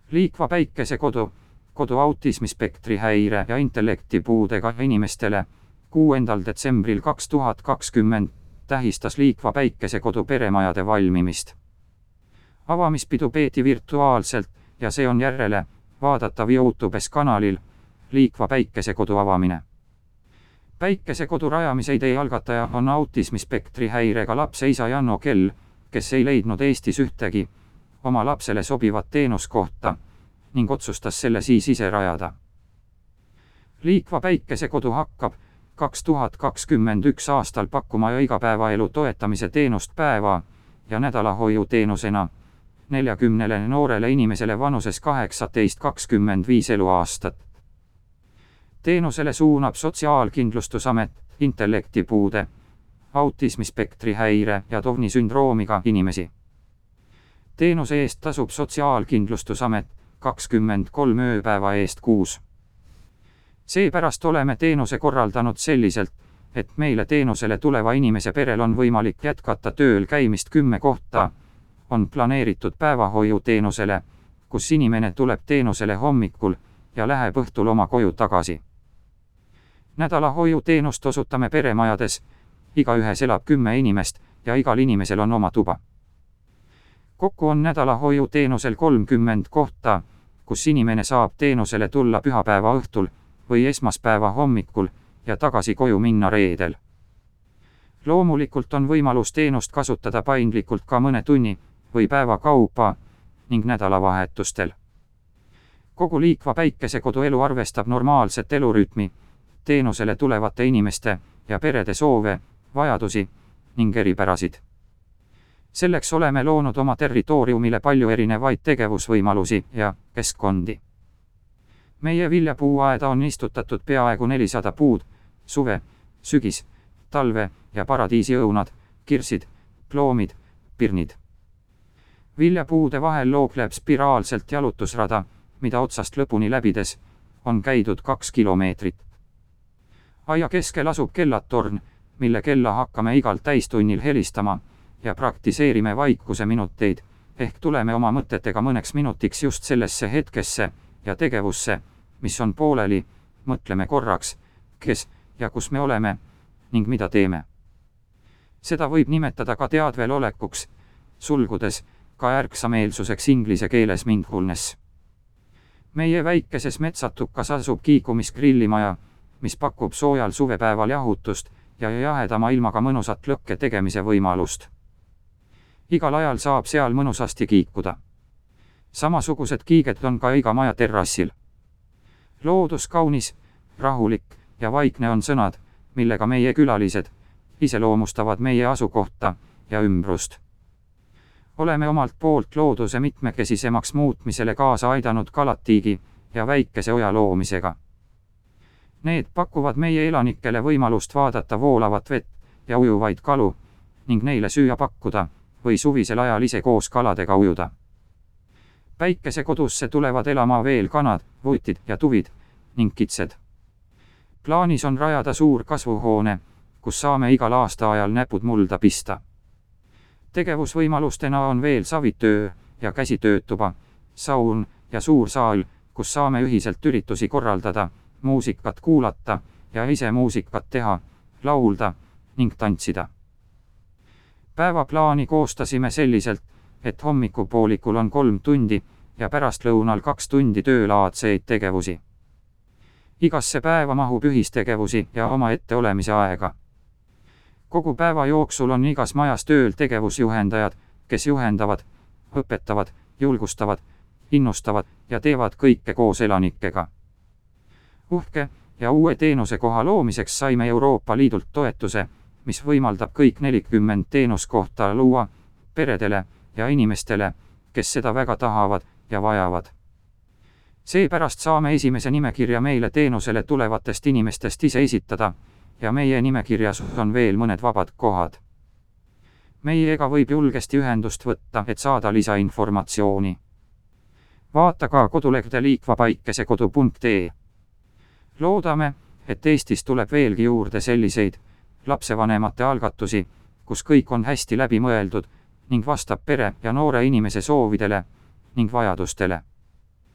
Liikva päikesekodu, kodu autismispektri häire ja intellektipuudega inimestele 6. detsembril 2020 tähistas Liikva päikesekodu peremajade valmimist. Avamispidu peeti virtuaalselt ja see on järele vaadatav YouTubes kanalil Liikva päikesekodu avamine. Päikesekodu rajamise idee algataja on autismispektri häirega lapse isa Janno Kell, kes ei leidnud Eestis ühtegi oma lapsele sobivat teenuskohta ning otsustas selle siis ise rajada. Liikva päikesekodu hakkab 2021 aastal pakkuma igapäevaelu toetamise teenust päeva- ja nädalahoiuteenusena 40 noorele inimesele vanuses 18–25 eluaastat. Teenusele suunab Sotsiaalkindlustusamet intellektipuude, autismispektri häire ja Downi sündroomiga inimesi. Teenuse eest tasub Sotsiaalkindlustusamet 23 ööpäeva eest kuus. Seepärast oleme teenuse korraldanud selliselt, et meile teenusele tuleva inimese perel on võimalik jätkata tööl käimist 10 kohta, on planeeritud päevahoiuteenusele, kus inimene tuleb teenusele hommikul ja läheb õhtul oma koju tagasi. Nädalahoiuteenust osutame peremajades, igaühes elab 10 inimest ja igal inimesel on oma tuba. Kokku on nädalahoiuteenusel 30 kohta, kus inimene saab teenusele tulla pühapäeva õhtul või esmaspäeva hommikul ja tagasi koju minna reedel. Loomulikult on võimalus teenust kasutada paindlikult ka mõne tunni või päeva kaupa ning nädalavahetustel. Kogu Liikva päikesekodu elu arvestab normaalset elurütmi, teenusele tulevate inimeste ja perede soove, vajadusi ning eripärasid. Selleks oleme loonud oma territooriumile palju erinevaid tegevusvõimalusi ja keskkondi. Meie viljapuuaeda on istutatud peaaegu 400 puud, suve, sügis, talve ja paradiisiõunad, kirsid, ploomid, pirnid. Viljapuude vahel lookleb spiraalselt jalutusrada, mida otsast lõpuni läbides on käidud 2 kilomeetrit. Aia keskel asub kellatorn, mille kella hakkame igal täistunnil helistama ja praktiseerime vaikuse minuteid, ehk tuleme oma mõtetega mõneks minutiks just sellesse hetkesse ja tegevusse, mis on pooleli, mõtleme korraks, kes ja kus me oleme ning mida teeme. Seda võib nimetada ka teadvel olekuks, sulgudes ka ärksameelsuseks inglise keeles mindfulness. Meie väikeses metsatukas asub kiikumisgrillimaja, mis pakub soojal suvepäeval jahutust ja jahedama ilmaga mõnusat lõkke tegemise võimalust. Igal ajal saab seal mõnusasti kiikuda. Samasugused kiiged on ka iga maja terrassil. Loodus kaunis, rahulik ja vaikne on sõnad, millega meie külalised iseloomustavad meie asukohta ja ümbrust. Oleme omalt poolt looduse mitmekesisemaks muutmisele kaasa aidanud kalatiigi ja väikese oja loomisega. Need pakuvad meie elanikele võimalust vaadata voolavat vett ja ujuvaid kalu ning neile süüa pakkuda või suvisel ajal ise koos kaladega ujuda. Päikesekodusse tulevad elama veel kanad, vutid ja tuvid ning kitsed. Plaanis on rajada suur kasvuhoone, kus saame igal aastaajal näpud mulda pista. Tegevusvõimalustena on veel savitöö ja käsitöötuba, saun ja suur saal, kus saame ühiselt üritusi korraldada, muusikat kuulata ja ise muusikat teha, laulda ning tantsida. Päevaplaani koostasime selliselt, et hommikupoolikul on 3 tundi ja pärastlõunal 2 tundi töölaadseid tegevusi. Igasse päeva mahub ühistegevusi ja oma etteolemise aega. Kogu päeva jooksul on igas majas tööl tegevusjuhendajad, kes juhendavad, õpetavad, julgustavad, innustavad ja teevad kõike koos elanikega. Uhke ja uue teenusekoha loomiseks saime Euroopa Liidult toetuse, mis võimaldab kõik 40 teenuskohta luua peredele ja inimestele, kes seda väga tahavad ja vajavad. Seepärast saame esimese nimekirja meile teenusele tulevatest inimestest ise esitada ja meie nimekirjas on veel mõned vabad kohad. Meiega võib julgesti ühendust võtta, et saada lisainformatsiooni. Vaata ka kodulehte liikvapäikesekodu.ee. Loodame, et Eestis tuleb veelgi juurde selliseid lapsevanemate algatusi, kus kõik on hästi läbi mõeldud ning vastab pere ja noore inimese soovidele ning vajadustele.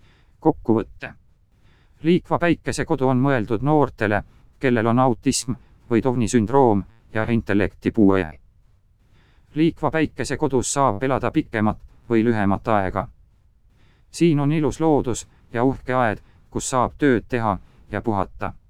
Kokkuvõte. Liikva päikesekodu on mõeldud noortele, kellel on autism või Downi sündroom ja intellektipuue. Liikva päikesekodus saab elada pikemat või lühemat aega. Siin on ilus loodus ja uhke aed, kus saab tööd teha ja puhata.